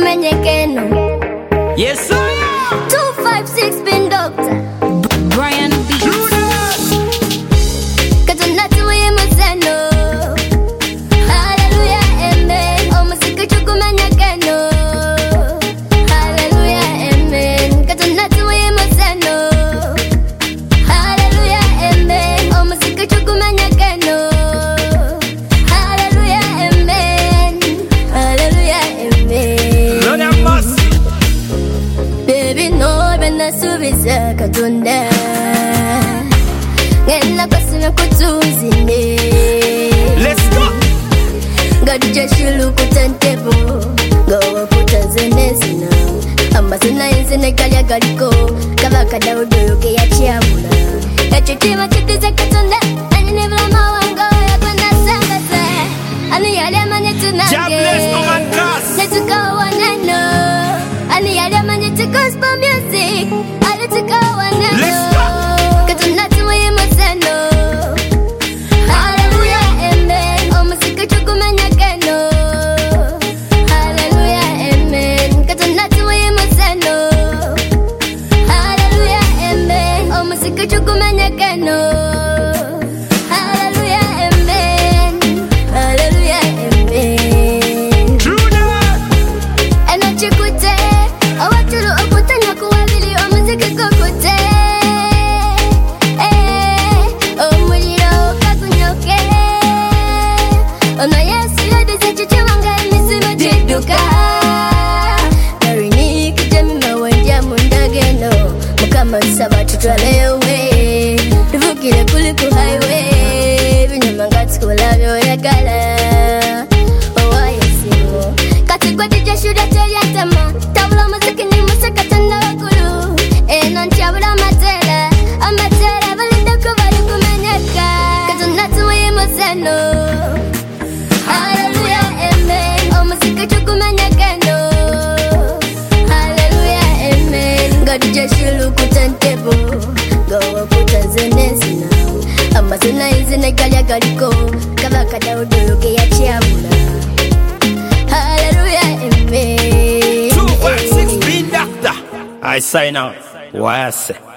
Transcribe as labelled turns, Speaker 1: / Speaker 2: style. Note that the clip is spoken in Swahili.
Speaker 1: kumenyekeno.
Speaker 2: Yes sir.
Speaker 1: 256 Spin Doctor
Speaker 3: Brian Beats.
Speaker 1: Katonatu yemazano. Hallelujah, amen. Omusika chukumenyekeno. Hallelujah, amen. Katonatu yemazano. Hallelujah, amen. Omusika chukumenyekeno. Hallelujah, amen. Hallelujah, amen.
Speaker 2: Lord have mercy.
Speaker 1: Baby, no, bena subiza katonda. Ngena kwasime kutuzine.
Speaker 2: Let's go.
Speaker 1: Gadija shulu kutantebo. Gawa kutazenezina. Amazina inzine kalya galiko. Kavaka daudo yoke ya chiamula. Echitima chitiza katonda. Ani nevla mawango ya kwenda sangaza. Ani yale manye tunange.
Speaker 2: God bless no man cast.
Speaker 1: Netuka wanano. Ani yale manye to gospel music. Ali tuka wanano.
Speaker 2: Let's go.
Speaker 1: Katonatu yemazano. Hallelujah, amen. Omusika chukumenyekeno. Hallelujah, amen. Katonatu yemazano. Hallelujah, amen. Omusika chukumenyekeno. Hallelujah, amen. Hallelujah, amen.
Speaker 2: True that.
Speaker 1: Enachikute, awatulu okutanya kuwabili omuziki kokute. Omuliro kakunyoke. Ono Yesu yadize chichiwanga emisimo chiduka. Narini kijamima wendya mundageno. Mukama nsaba tutwalewe. Tuvukire kuli ku highway. Binyama ngati kulabyo oyagala. Owayesimu. Kati kwa DJ shuda telyatama. Tabula muziki ni musaka tanda wakulu. Eno nchabula matera. Amatera balinda kubali kumenyeka. Katonatu yemazano. Hallelujah, amen. Omusika chukumenyekeno. Hallelujah, amen. Gadija shulu kutantebo. Gawa kutazenezina. Amazina inzine kalya galiko. Kavaka daudo yoke ya chiamula. Hallelujah, amen.
Speaker 2: 256 Spin Doctor. I sign out. Why I say?